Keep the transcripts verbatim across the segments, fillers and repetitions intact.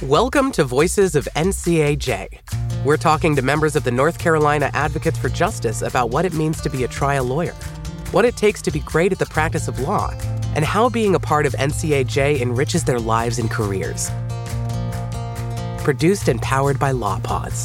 Welcome to Voices of N C A J. We're talking to members of the North Carolina Advocates for Justice about what it means to be a trial lawyer, what it takes to be great at the practice of law, and how being a part of N C A J enriches their lives and careers. Produced and powered by LawPods.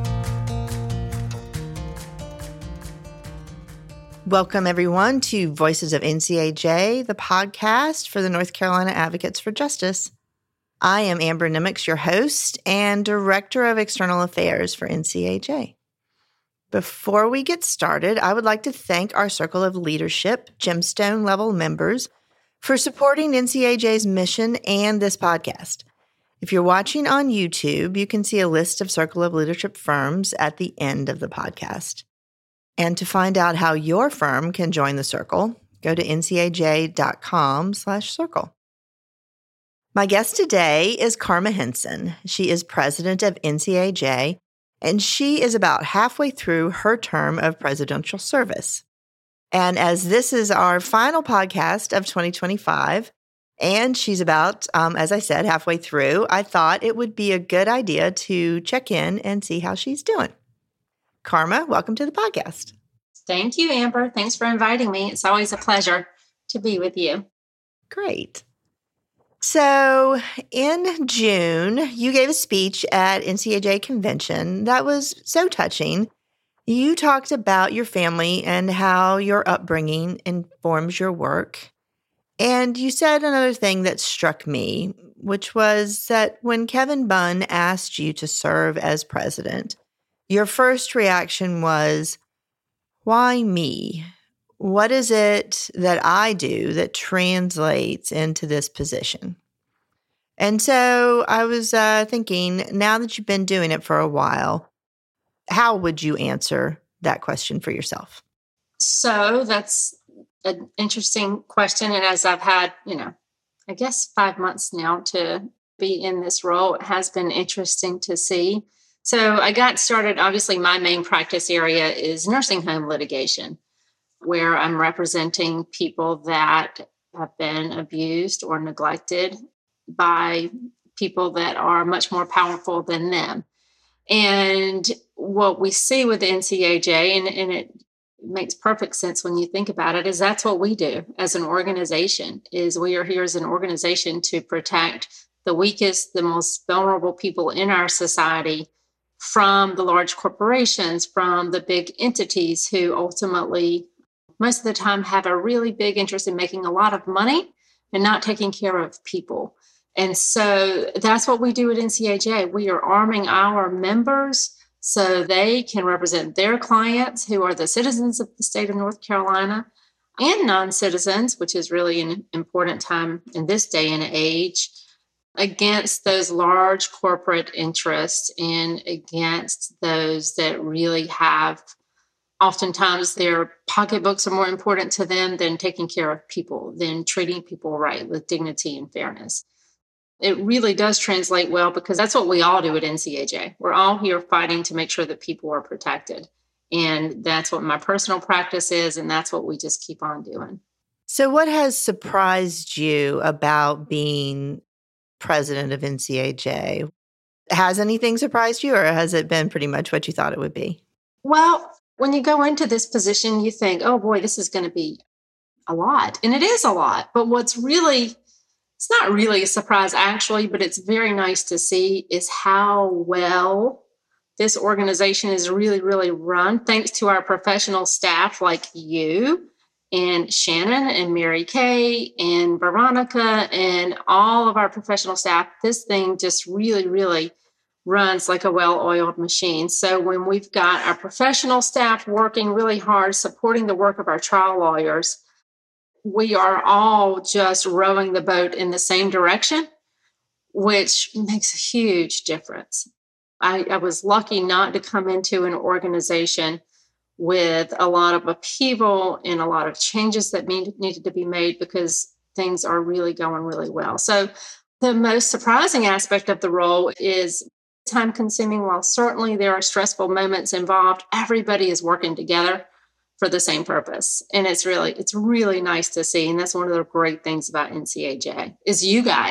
Welcome, everyone, to Voices of N C A J, the podcast for the North Carolina Advocates for Justice. I am Amber Nimmix, your host and Director of External Affairs for N C A J. Before we get started, I would like to thank our Circle of Leadership Gemstone level members for supporting N C A J's mission and this podcast. If you're watching on YouTube, you can see a list of Circle of Leadership firms at the end of the podcast. And to find out how your firm can join the circle, go to ncaj.com slash circle. My guest today is Karma Henson. She is president of N C A J, and she is about halfway through her term of presidential service. And as this is our final podcast of twenty twenty-five, and she's about, um, as I said, halfway through, I thought it would be a good idea to check in and see how she's doing. Karma, welcome to the podcast. Thank you, Amber. Thanks for inviting me. It's always a pleasure to be with you. Great. So in June, you gave a speech at N C A J convention that was so touching. You talked about your family and how your upbringing informs your work. And you said another thing that struck me, which was that when Kevin Bunn asked you to serve as president, your first reaction was, why me? What is it that I do that translates into this position? And so I was uh, thinking, now that you've been doing it for a while, how would you answer that question for yourself? So that's an interesting question. And as I've had, you know, I guess five months now to be in this role, it has been interesting to see. So I got started, obviously my main practice area is nursing home litigation, where I'm representing people that have been abused or neglected by people that are much more powerful than them. And what we see with the N C A J, and, and it makes perfect sense when you think about it, is that's what we do as an organization, is we are here as an organization to protect the weakest, the most vulnerable people in our society from the large corporations, from the big entities who ultimately, most of the time, have a really big interest in making a lot of money and not taking care of people. And so that's what we do at N C A J. We are arming our members so they can represent their clients who are the citizens of the state of North Carolina and non-citizens, which is really an important time in this day and age, against those large corporate interests and against those that really have, oftentimes their pocketbooks are more important to them than taking care of people, than treating people right with dignity and fairness. It really does translate well because that's what we all do at N C A J. We're all here fighting to make sure that people are protected. And that's what my personal practice is, and that's what we just keep on doing. So what has surprised you about being president of N C A J? Has anything surprised you, or has it been pretty much what you thought it would be? Well, when you go into this position, you think, oh boy, this is going to be a lot. And it is a lot. But what's really, it's not really a surprise actually, but it's very nice to see is how well this organization is really, really run, thanks to our professional staff like you and Shannon and Mary Kay and Veronica and all of our professional staff. This thing just really, really runs like a well-oiled machine. So when we've got our professional staff working really hard, supporting the work of our trial lawyers, we are all just rowing the boat in the same direction, which makes a huge difference. I, I was lucky not to come into an organization with a lot of upheaval and a lot of changes that need, needed to be made because things are really going really well. So the most surprising aspect of the role is time consuming. While certainly there are stressful moments involved, everybody is working together for the same purpose. And it's really, it's really nice to see. And that's one of the great things about N C A J is you guys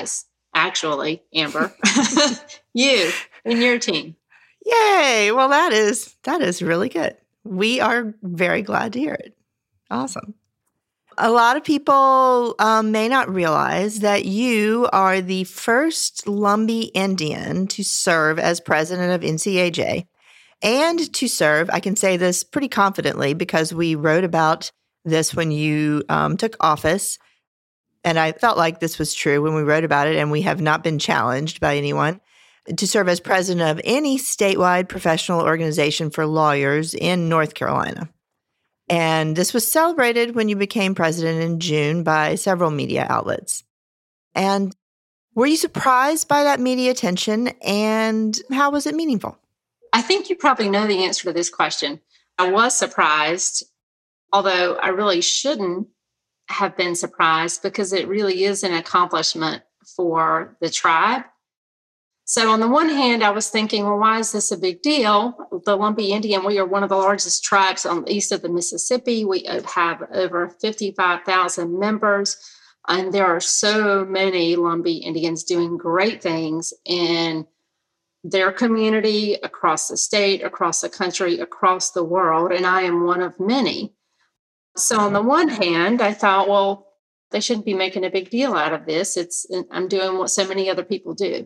actually, Amber. You and your team. Yay. Well, that is that is really good. We are very glad to hear it. Awesome. A lot of people um, may not realize that you are the first Lumbee Indian to serve as president of N C A J and to serve, I can say this pretty confidently because we wrote about this when you um, took office. And I felt like this was true when we wrote about it, and we have not been challenged by anyone to serve as president of any statewide professional organization for lawyers in North Carolina. And this was celebrated when you became president in June by several media outlets. And were you surprised by that media attention, and how was it meaningful? I think you probably know the answer to this question. I was surprised, although I really shouldn't have been surprised because it really is an accomplishment for the tribe. So on the one hand, I was thinking, well, why is this a big deal? The Lumbee Indian, we are one of the largest tribes on the east of the Mississippi. We have over fifty-five thousand members, and there are so many Lumbee Indians doing great things in their community, across the state, across the country, across the world, and I am one of many. So on the one hand, I thought, well, they shouldn't be making a big deal out of this. It's I'm doing what so many other people do.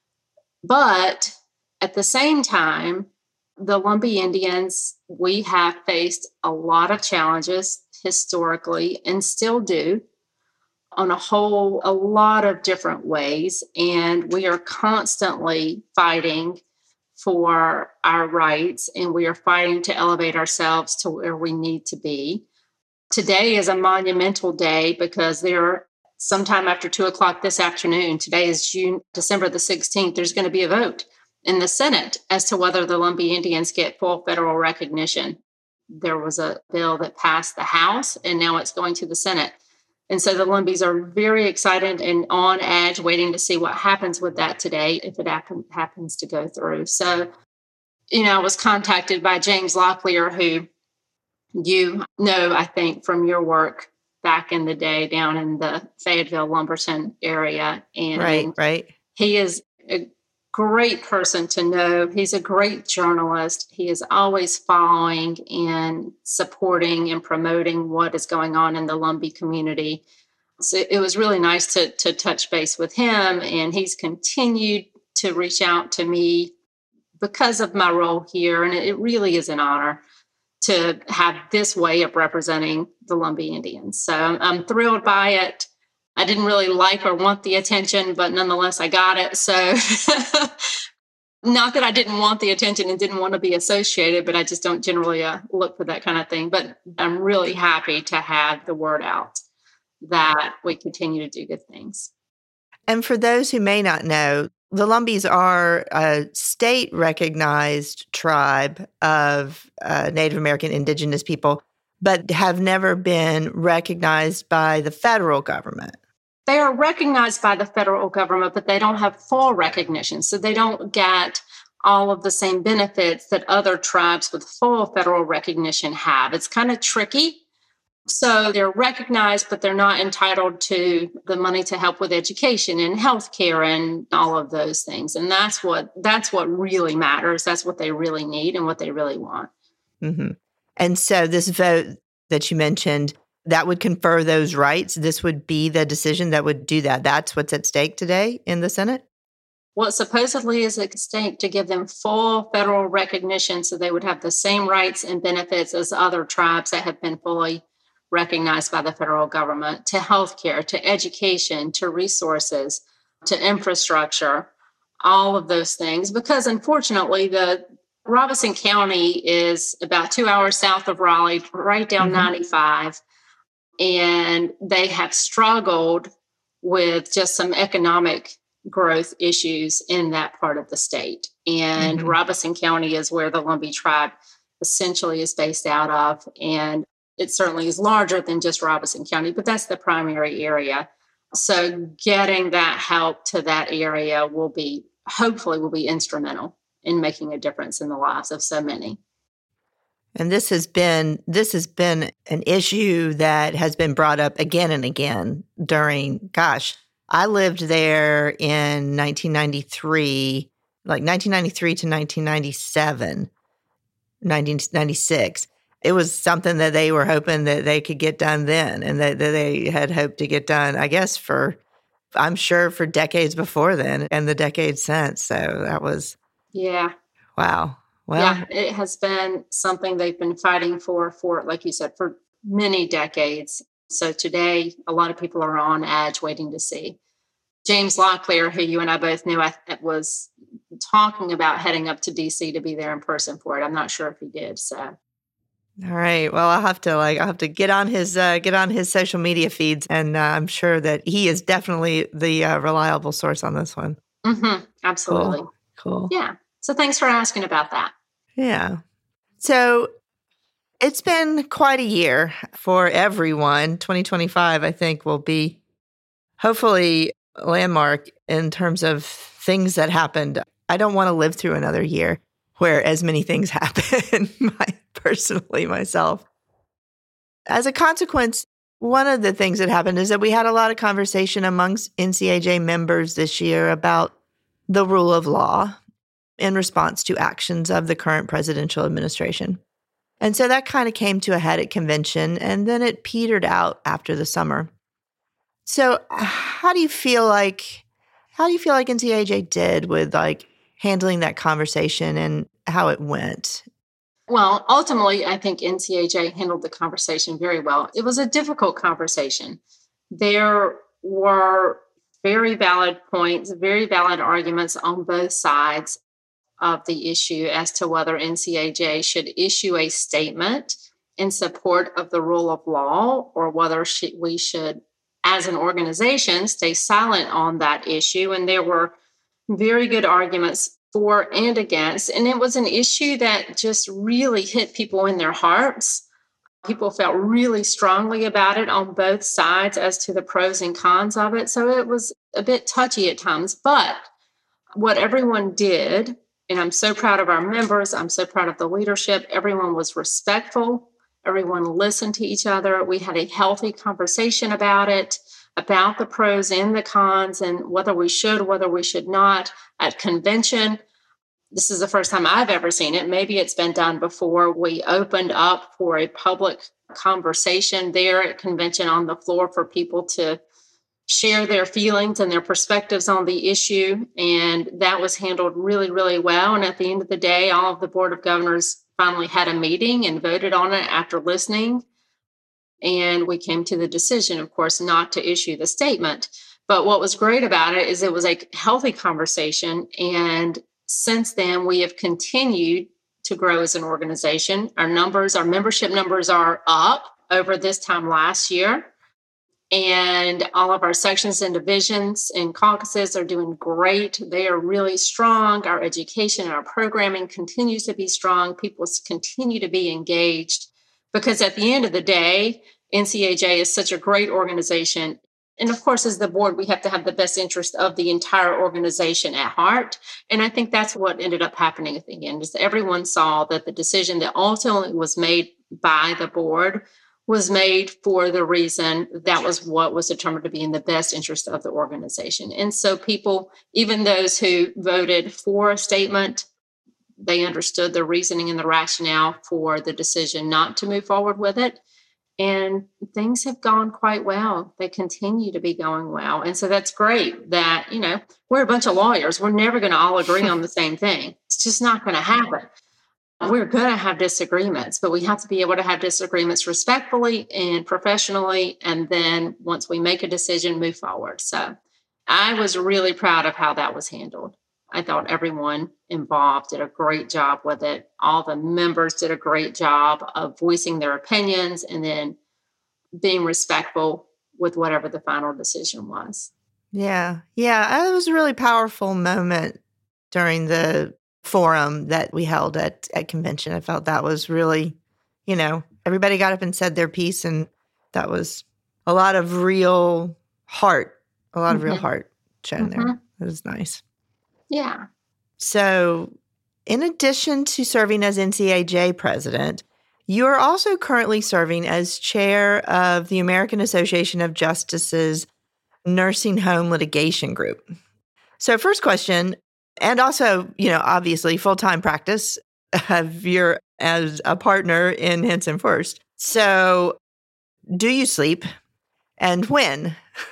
But at the same time, the Lumbee Indians, we have faced a lot of challenges historically and still do on a whole, a lot of different ways. And we are constantly fighting for our rights, and we are fighting to elevate ourselves to where we need to be. Today is a monumental day because there are sometime after two o'clock this afternoon, today is June, December the sixteenth, there's going to be a vote in the Senate as to whether the Lumbee Indians get full federal recognition. There was a bill that passed the House, and now it's going to the Senate. And so the Lumbees are very excited and on edge, waiting to see what happens with that today, if it happen, happens to go through. So, you know, I was contacted by James Locklear, who you know, I think, from your work back in the day down in the Fayetteville, Lumberton area. And right, right. He is a great person to know. He's a great journalist. He is always following and supporting and promoting what is going on in the Lumbee community. So it was really nice to, to touch base with him. And he's continued to reach out to me because of my role here. And it really is an honor to have this way of representing the Lumbee Indians. So I'm, I'm thrilled by it. I didn't really like or want the attention, but nonetheless, I got it. So not that I didn't want the attention and didn't want to be associated, but I just don't generally uh, look for that kind of thing. But I'm really happy to have the word out that we continue to do good things. And for those who may not know, the Lumbees are a state-recognized tribe of uh, Native American indigenous people, but have never been recognized by the federal government. They are recognized by the federal government, but they don't have full recognition. So they don't get all of the same benefits that other tribes with full federal recognition have. It's kind of tricky. So they're recognized, but they're not entitled to the money to help with education and healthcare and all of those things. And that's what that's what really matters. That's what they really need and what they really want. Mm-hmm. And so this vote that you mentioned, that would confer those rights. This would be the decision that would do that. That's what's at stake today in the Senate? What supposedly is at stake to give them full federal recognition so they would have the same rights and benefits as other tribes that have been fully recognized by the federal government, to healthcare, to education, to resources, to infrastructure, all of those things. Because unfortunately, the Robeson County is about two hours south of Raleigh, right down mm-hmm. ninety-five. And they have struggled with just some economic growth issues in that part of the state. And mm-hmm. Robeson County is where the Lumbee tribe essentially is based out of. And it certainly is larger than just Robeson County, but that's the primary area. So getting that help to that area will be, hopefully will be instrumental in making a difference in the lives of so many. And this has been this has been an issue that has been brought up again and again during, gosh, I lived there in nineteen ninety-three, like nineteen ninety-three to nineteen ninety-seven, nineteen ninety-six. It was something that they were hoping that they could get done then, and that, that they had hoped to get done, I guess, for, I'm sure, for decades before then and the decades since. So that was, yeah. Wow. Well, yeah, it has been something they've been fighting for, for, like you said, for many decades. So today, a lot of people are on edge waiting to see. James Locklear, who you and I both knew, I was talking about heading up to D C to be there in person for it. I'm not sure if he did. So, all right. Well, I'll have to like I'll have to get on his uh, get on his social media feeds, and uh, I'm sure that he is definitely the uh, reliable source on this one. Mm-hmm. Absolutely. Cool. Cool. Yeah. So thanks for asking about that. Yeah. So it's been quite a year for everyone. twenty twenty-five, I think, will be hopefully a landmark in terms of things that happened. I don't want to live through another year where as many things happen, my, personally, myself. As a consequence, one of the things that happened is that we had a lot of conversation amongst N C A J members this year about the rule of law in response to actions of the current presidential administration. And so that kind of came to a head at convention, and then it petered out after the summer. So how do you feel like, how do you feel like N C A J did with like handling that conversation and how it went? Well, ultimately, I think N C A J handled the conversation very well. It was a difficult conversation. There were very valid points, very valid arguments on both sides of the issue as to whether N C A J should issue a statement in support of the rule of law or whether she, we should, as an organization, stay silent on that issue. And there were very good arguments for and against. And it was an issue that just really hit people in their hearts. People felt really strongly about it on both sides as to the pros and cons of it. So it was a bit touchy at times. But what everyone did, and I'm so proud of our members, I'm so proud of the leadership, everyone was respectful. Everyone listened to each other. We had a healthy conversation about it, about the pros and the cons and whether we should, whether we should not. At convention, this is the first time I've ever seen it. Maybe it's been done before. We opened up for a public conversation there at convention on the floor for people to share their feelings and their perspectives on the issue. And that was handled really, really well. And at the end of the day, all of the Board of Governors finally had a meeting and voted on it after listening. And we came to the decision, of course, not to issue the statement. But what was great about it is it was a healthy conversation. And since then, we have continued to grow as an organization. Our numbers, our membership numbers are up over this time last year. And all of our sections and divisions and caucuses are doing great. They are really strong. Our education and our programming continues to be strong. People continue to be engaged because at the end of the day, N C A J is such a great organization. And of course, as the board, we have to have the best interest of the entire organization at heart. And I think that's what ended up happening at the end, is everyone saw that the decision that ultimately was made by the board was made for the reason that was what was determined to be in the best interest of the organization. And so people, even those who voted for a statement, they understood the reasoning and the rationale for the decision not to move forward with it. And things have gone quite well. They continue to be going well. And so that's great that, you know, we're a bunch of lawyers. We're never going to all agree on the same thing. It's just not going to happen. We're going to have disagreements, but we have to be able to have disagreements respectfully and professionally. And then once we make a decision, move forward. So I was really proud of how that was handled. I thought everyone involved did a great job with it. All the members did a great job of voicing their opinions and then being respectful with whatever the final decision was. Yeah. Yeah. It was a really powerful moment during the forum that we held at, at convention. I felt that was really, you know, everybody got up and said their piece, and that was a lot of real heart, a lot mm-hmm. of real heart shown mm-hmm. there. It was nice. Yeah. So in addition to serving as N C A J president, you are also currently serving as chair of the American Association of Justices Nursing Home Litigation Group. So first question, and also, you know, obviously full-time practice of your as a partner in Henson First. So do you sleep and when?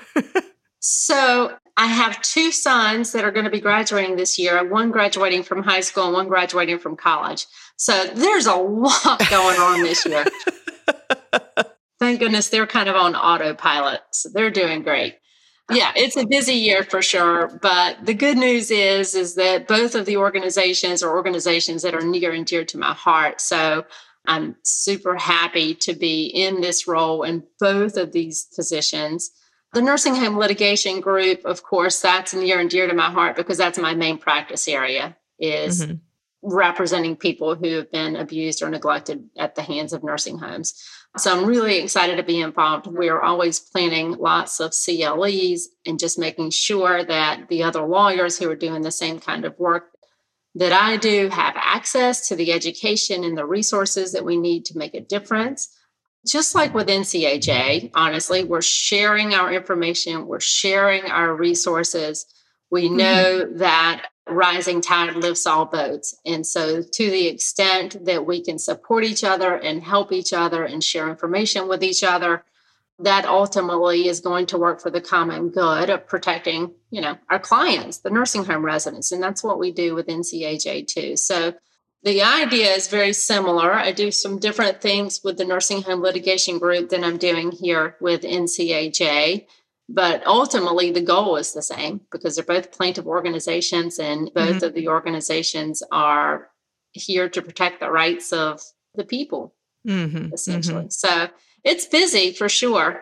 So I have two sons that are going to be graduating this year, one graduating from high school and one graduating from college. So there's a lot going on this year. Thank goodness they're kind of on autopilot. So they're doing great. Yeah, it's a busy year for sure. But the good news is, is that both of the organizations are organizations that are near and dear to my heart. So I'm super happy to be in this role in both of these positions. The Nursing Home Litigation Group, of course, that's near and dear to my heart because that's my main practice area, is mm-hmm. representing people who have been abused or neglected at the hands of nursing homes. So I'm really excited to be involved. We're always planning lots of C L Es and just making sure that the other lawyers who are doing the same kind of work that I do have access to the education and the resources that we need to make a difference. Just like with N C A J, honestly, we're sharing our information, we're sharing our resources. We know mm-hmm. that rising tide lifts all boats. And so to the extent that we can support each other and help each other and share information with each other, that ultimately is going to work for the common good of protecting, you know, our clients, the nursing home residents. And that's what we do with N C A J too. So the idea is very similar. I do some different things with the Nursing Home Litigation Group than I'm doing here with N C A J. But ultimately, the goal is the same because they're both plaintiff organizations and both mm-hmm. of the organizations are here to protect the rights of the people, mm-hmm. essentially. Mm-hmm. So it's busy for sure.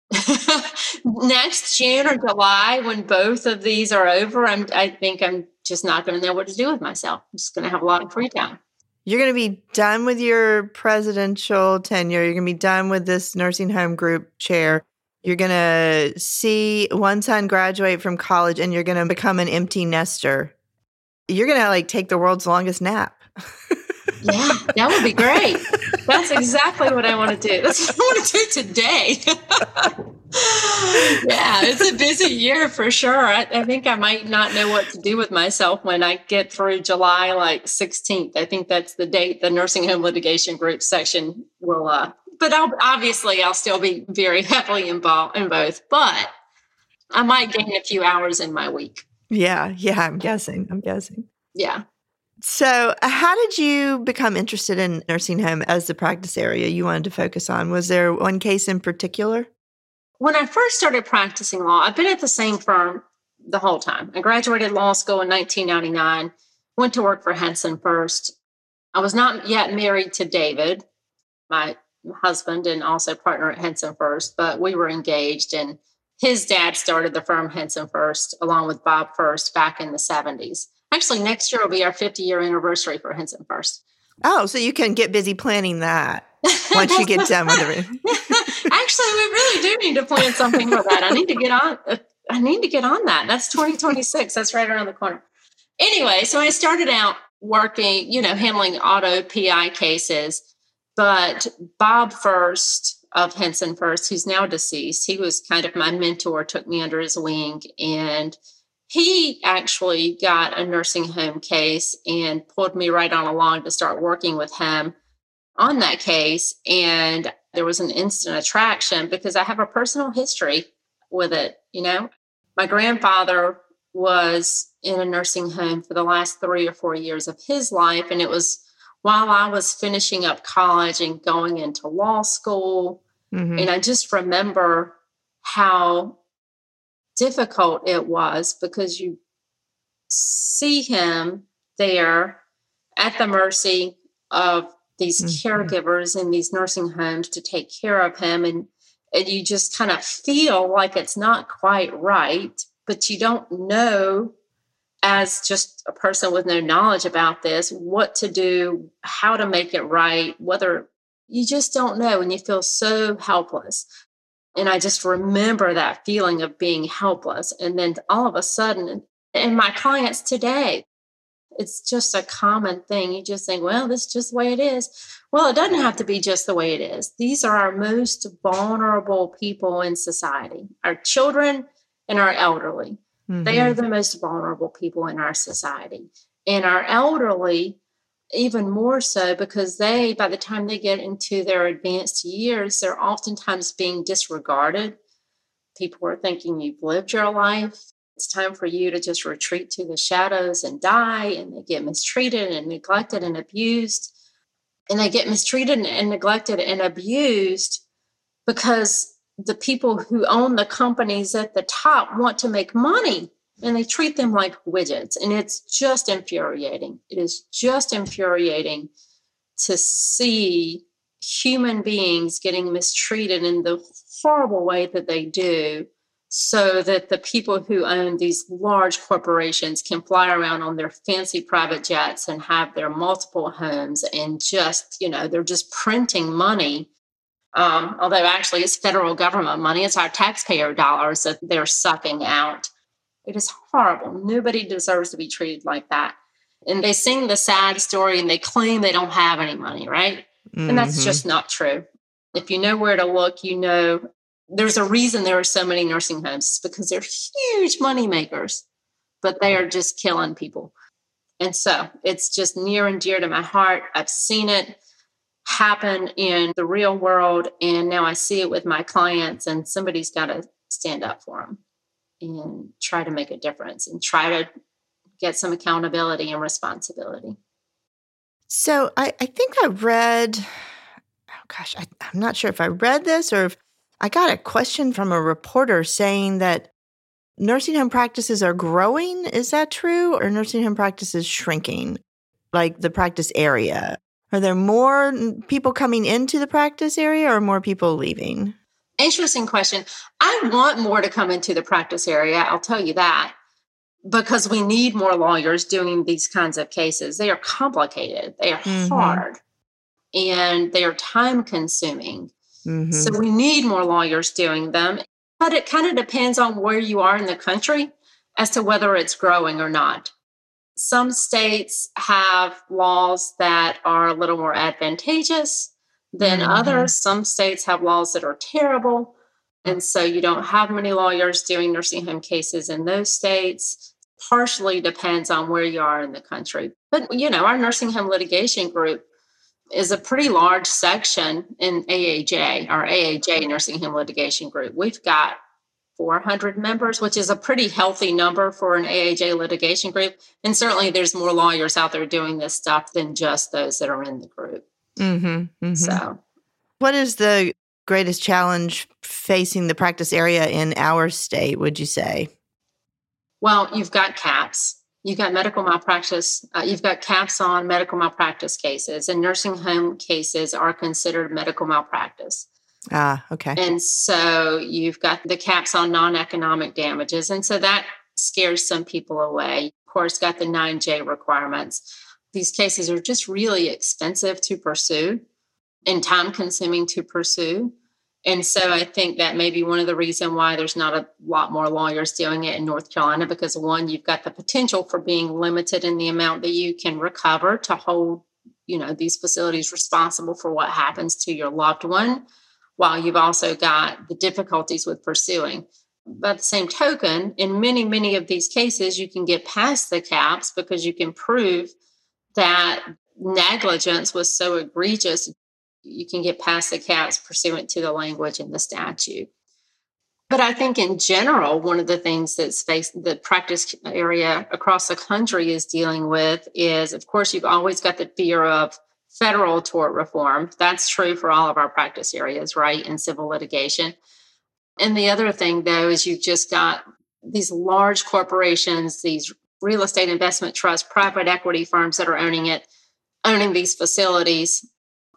Next June or July, when both of these are over, I'm, I think I'm just not going to know what to do with myself. I'm just going to have a lot of free time. You're going to be done with your presidential tenure. You're going to be done with this nursing home group chair. You're going to see one son graduate from college and you're going to become an empty nester. You're going to like take the world's longest nap. Yeah, that would be great. That's exactly what I want to do. That's what I want to do today. Yeah, it's a busy year for sure. I, I think I might not know what to do with myself when I get through July like sixteenth. I think that's the date the Nursing Home Litigation Group section will, uh, but I'll, obviously I'll still be very heavily involved in both, but I might gain a few hours in my week. Yeah, yeah, I'm guessing. I'm guessing. Yeah. So how did you become interested in nursing home as the practice area you wanted to focus on? Was there one case in particular? When I first started practicing law, I've been at the same firm the whole time. I graduated law school in nineteen ninety-nine, went to work for Henson First. I was not yet married to David, my husband and also partner at Henson First, but we were engaged, and his dad started the firm Henson First along with Bob First back in the seventies. Actually, next year will be our fifty-year anniversary for Henson First. Oh, so you can get busy planning that once you get done with it. Actually, we really do need to plan something for that. I need to get on. I need to get on that. That's twenty twenty-six. That's right around the corner. Anyway, so I started out working, you know, handling auto P I cases. But Bob First of Henson First, who's now deceased, he was kind of my mentor, took me under his wing, and he actually got a nursing home case and pulled me right on along to start working with him on that case. And there was an instant attraction because I have a personal history with it. You know, my grandfather was in a nursing home for the last three or four years of his life. And it was while I was finishing up college and going into law school. Mm-hmm. And I just remember how difficult it was because you see him there at the mercy of these mm-hmm. caregivers in these nursing homes to take care of him. And, and you just kind of feel like it's not quite right, but you don't know, as just a person with no knowledge about this, what to do, how to make it right, whether you just don't know, and you feel so helpless. And I just remember that feeling of being helpless. And then all of a sudden, and my clients today, it's just a common thing. You just think, well, this is just the way it is. Well, it doesn't have to be just the way it is. These are our most vulnerable people in society. Our children and our elderly. Mm-hmm. They are the most vulnerable people in our society. And our elderly, even more so, because they, by the time they get into their advanced years, they're oftentimes being disregarded. People are thinking you've lived your life. It's time for you to just retreat to the shadows and die. And they get mistreated and neglected and abused. And they get mistreated and neglected and abused because the people who own the companies at the top want to make money, and they treat them like widgets. And it's just infuriating. It is just infuriating to see human beings getting mistreated in the horrible way that they do, so that the people who own these large corporations can fly around on their fancy private jets and have their multiple homes, and just, you know, they're just printing money. Um, although actually it's federal government money, it's our taxpayer dollars that they're sucking out. It is horrible. Nobody deserves to be treated like that. And they sing the sad story and they claim they don't have any money, right? Mm-hmm. And that's just not true. If you know where to look, you know there's a reason there are so many nursing homes. It's because they're huge money makers, but they are just killing people. And so it's just near and dear to my heart. I've seen it happen in the real world, and now I see it with my clients, and somebody's got to stand up for them and try to make a difference and try to get some accountability and responsibility. So I, I think I read, oh gosh, I, I'm not sure if I read this or if I got a question from a reporter saying that nursing home practices are growing. Is that true? Or nursing home practices shrinking, like the practice area? Are there more people coming into the practice area or more people leaving? Interesting question. I want more to come into the practice area. I'll tell you that, because we need more lawyers doing these kinds of cases. They are complicated. They are mm-hmm. hard, and they are time consuming. Mm-hmm. So we need more lawyers doing them. But it kind of depends on where you are in the country as to whether it's growing or not. Some states have laws that are a little more advantageous than mm-hmm. others. Some states have laws that are terrible. And so you don't have many lawyers doing nursing home cases in those states. Partially depends on where you are in the country. But, you know, our nursing home litigation group is a pretty large section in A A J, our A A J nursing home litigation group. We've got four hundred members, which is a pretty healthy number for an A A J litigation group. And certainly there's more lawyers out there doing this stuff than just those that are in the group. Mm-hmm, mm-hmm. So, what is the greatest challenge facing the practice area in our state, would you say? Well, you've got caps. You've got medical malpractice. Uh, you've got caps on medical malpractice cases, and nursing home cases are considered medical malpractice. Ah, okay. And so you've got the caps on non-economic damages. And so that scares some people away. Of course, got the nine J requirements. These cases are just really expensive to pursue and time consuming to pursue. And so I think that may be one of the reasons why there's not a lot more lawyers doing it in North Carolina, because one, you've got the potential for being limited in the amount that you can recover to hold, you know, these facilities responsible for what happens to your loved one, while you've also got the difficulties with pursuing. By the same token, in many, many of these cases, you can get past the caps because you can prove that negligence was so egregious, you can get past the caps pursuant to the language in the statute. But I think in general, one of the things that's faced the practice area across the country is dealing with is, of course, you've always got the fear of federal tort reform. That's true for all of our practice areas, right, in civil litigation. And the other thing, though, is you've just got these large corporations, these real estate investment trusts, private equity firms that are owning it, owning these facilities,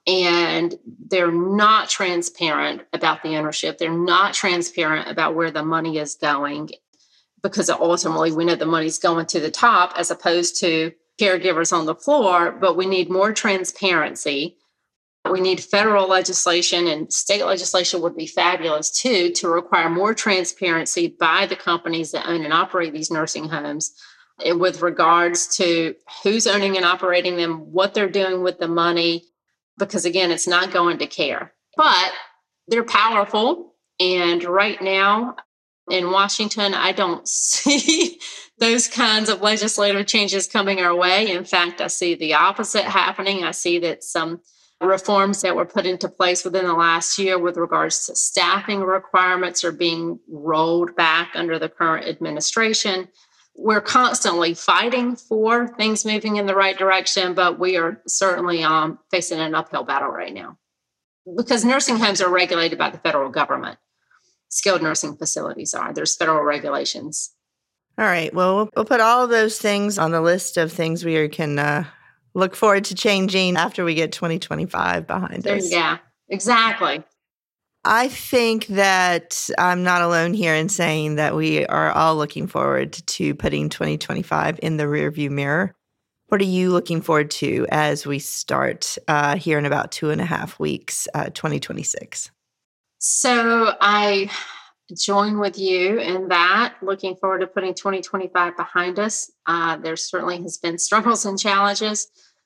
and they're not transparent about the ownership. They're not transparent about where the money is going, because ultimately we know the money's going to the top as opposed to caregivers on the floor, but we need more transparency. We need federal legislation, and state legislation would be fabulous too, to require more transparency by the companies that own and operate these nursing homes with regards to who's owning and operating them, what they're doing with the money, because again, it's not going to care. But they're powerful. And right now, In Washington, I don't see those kinds of legislative changes coming our way. In fact, I see the opposite happening. I see that some reforms that were put into place within the last year with regards to staffing requirements are being rolled back under the current administration. We're constantly fighting for things moving in the right direction, but we are certainly um, facing an uphill battle right now because nursing homes are regulated by the federal government. Skilled nursing facilities are. There's federal regulations. All right. Well, we'll put all of those things on the list of things we can uh, look forward to changing after we get twenty twenty-five behind there, us. Yeah, exactly. I think that I'm not alone here in saying that we are all looking forward to putting twenty twenty-five in the rearview mirror. What are you looking forward to as we start uh, here in about two and a half weeks, uh, twenty twenty-six? So I join with you in that, looking forward to putting twenty twenty-five behind us. Uh, there certainly has been struggles and challenges.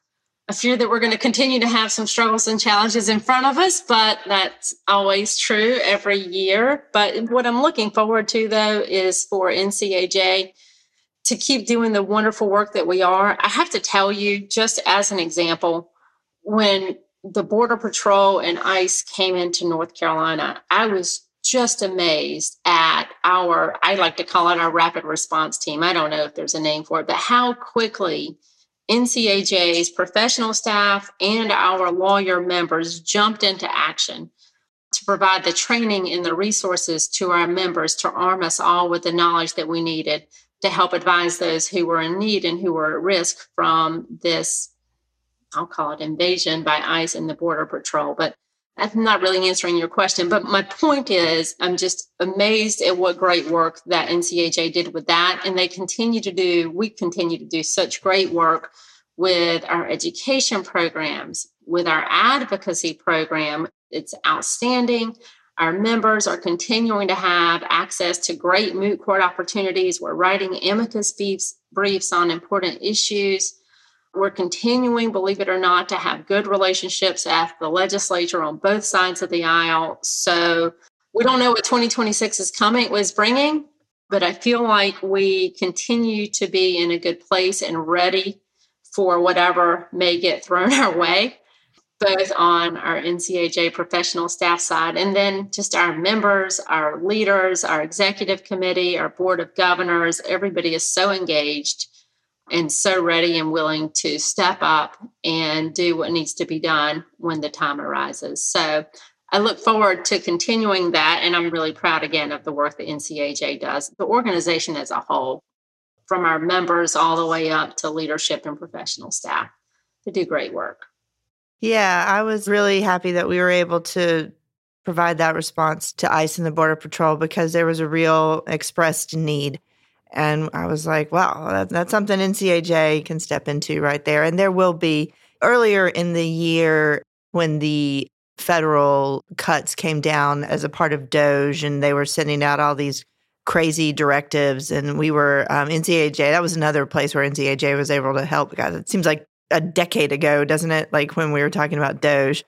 I fear that we're going to continue to have some struggles and challenges in front of us, but that's always true every year. But what I'm looking forward to, though, is for N C A J to keep doing the wonderful work that we are. I have to tell you, just as an example, when the Border Patrol and ICE came into North Carolina, I was just amazed at our, I like to call it our rapid response team. I don't know if there's a name for it, but how quickly N C A J's professional staff and our lawyer members jumped into action to provide the training and the resources to our members to arm us all with the knowledge that we needed to help advise those who were in need and who were at risk from this, I'll call it invasion by ICE and the Border Patrol. But I'm not really answering your question. But my point is, I'm just amazed at what great work that N C A J did with that. And they continue to do, we continue to do such great work with our education programs, with our advocacy program. It's outstanding. Our members are continuing to have access to great moot court opportunities. We're writing amicus briefs, briefs on important issues. We're continuing, believe it or not, to have good relationships at the legislature on both sides of the aisle. So we don't know what twenty twenty-six is coming, was bringing, but I feel like we continue to be in a good place and ready for whatever may get thrown our way, both on our N C A J professional staff side and then just our members, our leaders, our executive committee, our board of governors. Everybody is so engaged and so ready and willing to step up and do what needs to be done when the time arises. So I look forward to continuing that. And I'm really proud, again, of the work that N C A J does, the organization as a whole, from our members all the way up to leadership and professional staff, to do great work. Yeah, I was really happy that we were able to provide that response to ICE and the Border Patrol because there was a real expressed need. And I was like, wow, that, that's something N C A J can step into right there. And there will be, earlier in the year when the federal cuts came down as a part of DOGE and they were sending out all these crazy directives and we were, um, N C A J, that was another place where N C A J was able to help. Guys, it seems like a decade ago, doesn't it? Like when we were talking about DOGE.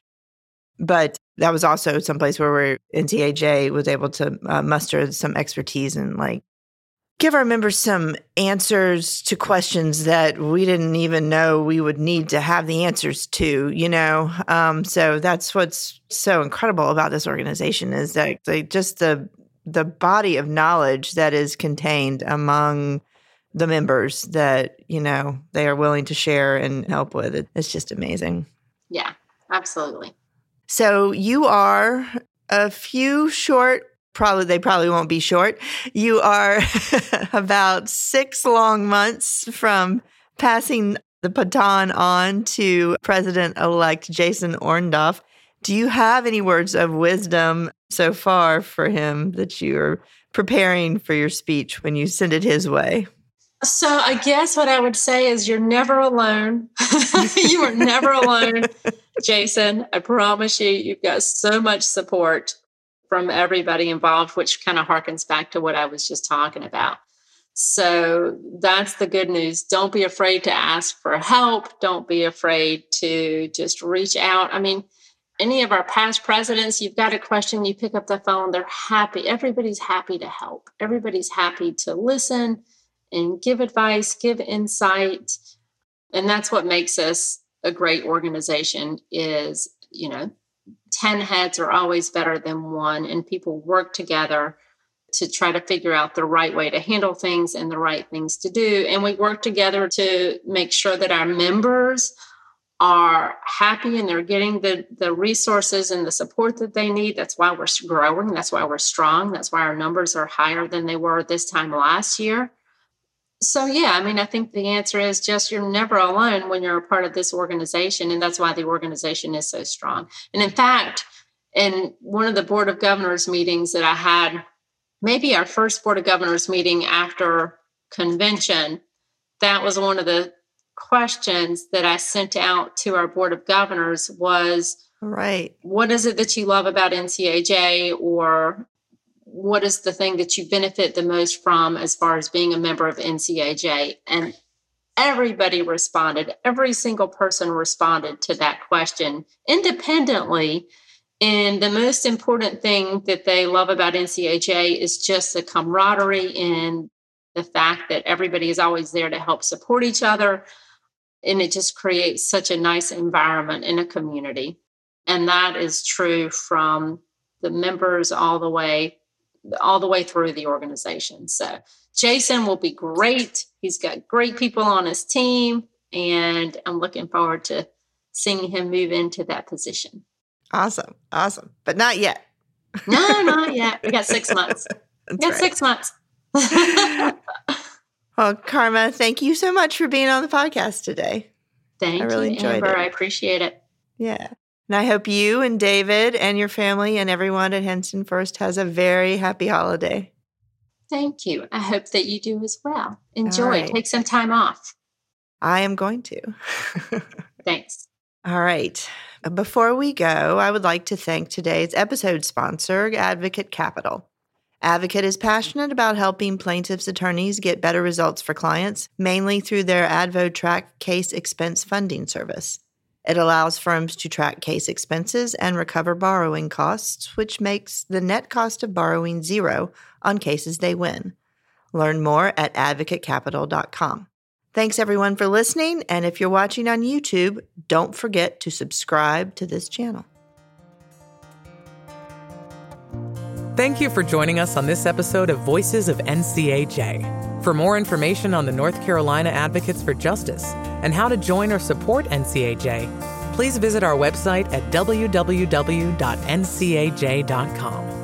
But that was also someplace where we're, N C A J was able to uh, muster some expertise and like give our members some answers to questions that we didn't even know we would need to have the answers to, you know? Um, so that's what's so incredible about this organization is that they just the the body of knowledge that is contained among the members that, you know, they are willing to share and help with. It, it's just amazing. Yeah, absolutely. So you are a few short Probably they probably won't be short. You are about six long months from passing the baton on to President-elect Jason Orndoff. Do you have any words of wisdom so far for him that you're preparing for your speech when you send it his way? So I guess what I would say is you're never alone. You are never alone, Jason. I promise you, you've got so much support from everybody involved, which kind of harkens back to what I was just talking about. So that's the good news. Don't be afraid to ask for help. Don't be afraid to just reach out. I mean, any of our past presidents, you've got a question, you pick up the phone, they're happy. Everybody's happy to help. Everybody's happy to listen and give advice, give insight. And that's what makes us a great organization is, you know, ten heads are always better than one, and people work together to try to figure out the right way to handle things and the right things to do. And we work together to make sure that our members are happy and they're getting the, the resources and the support that they need. That's why we're growing. That's why we're strong. That's why our numbers are higher than they were this time last year. So, yeah, I mean, I think the answer is just you're never alone when you're a part of this organization. And that's why the organization is so strong. And in fact, in one of the Board of Governors meetings that I had, maybe our first Board of Governors meeting after convention, that was one of the questions that I sent out to our Board of Governors was, right, what is it that you love about N C A J, or what is the thing that you benefit the most from as far as being a member of N C A J? And everybody responded. Every single person responded to that question independently. And the most important thing that they love about N C A J is just the camaraderie and the fact that everybody is always there to help support each other. And it just creates such a nice environment in a community. And that is true from the members all the way, all the way through the organization. So Jason will be great. He's got great people on his team, and I'm looking forward to seeing him move into that position. Awesome. Awesome. But not yet. No, not yet. We got six months. We got right. six months. Well, Karma, thank you so much for being on the podcast today. Thank I really you, enjoyed Amber. it. I appreciate it. Yeah. And I hope you and David and your family and everyone at Henson First has a very happy holiday. Thank you. I hope that you do as well. Enjoy. Right. Take some time off. I am going to. Thanks. All right. Before we go, I would like to thank today's episode sponsor, Advocate Capital. Advocate is passionate about helping plaintiffs' attorneys get better results for clients, mainly through their AdvoTrack case expense funding service. It allows firms to track case expenses and recover borrowing costs, which makes the net cost of borrowing zero on cases they win. Learn more at advocate capital dot com. Thanks, everyone, for listening. And if you're watching on YouTube, don't forget to subscribe to this channel. Thank you for joining us on this episode of Voices of N C A J. For more information on the North Carolina Advocates for Justice and how to join or support N C A J, please visit our website at w w w dot n c a j dot com.